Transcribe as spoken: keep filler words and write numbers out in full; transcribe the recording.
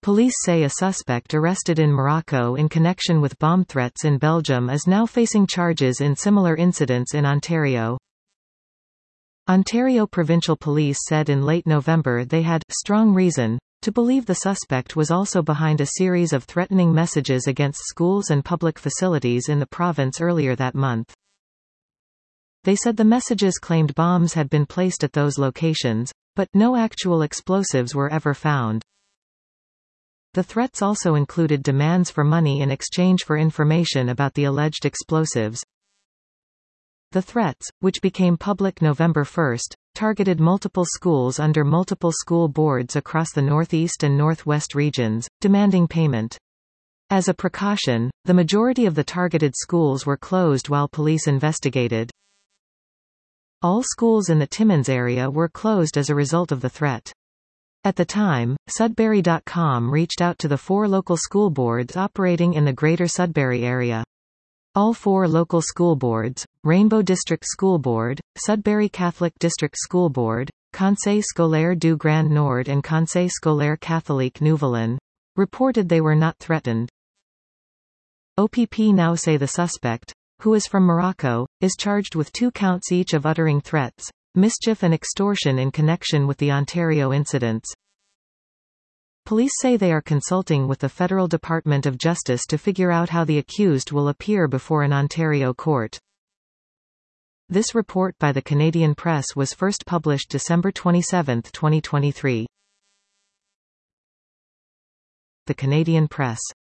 Police say a suspect arrested in Morocco in connection with bomb threats in Belgium is now facing charges in similar incidents in Ontario. Ontario Provincial Police said in late November they had strong reason to believe the suspect was also behind a series of threatening messages against schools and public facilities in the province earlier that month. They said the messages claimed bombs had been placed at those locations, but no actual explosives were ever found. The threats also included demands for money in exchange for information about the alleged explosives. The threats, which became public November first, targeted multiple schools under multiple school boards across the Northeast and Northwest regions, demanding payment. As a precaution, the majority of the targeted schools were closed while police investigated. All schools in the Timmins area were closed as a result of the threat. At the time, Sudbury dot com reached out to the four local school boards operating in the Greater Sudbury area. All four local school boards, Rainbow District School Board, Sudbury Catholic District School Board, Conseil Scolaire du Grand Nord and Conseil Scolaire Catholique Nouvelin, reported they were not threatened. O P P now say the suspect, who is from Morocco, is charged with two counts each of uttering threats, mischief and extortion in connection with the Ontario incidents. Police say they are consulting with the Federal Department of Justice to figure out how the accused will appear before an Ontario court. This report by the Canadian Press was first published December twenty-seventh, twenty twenty-three. The Canadian Press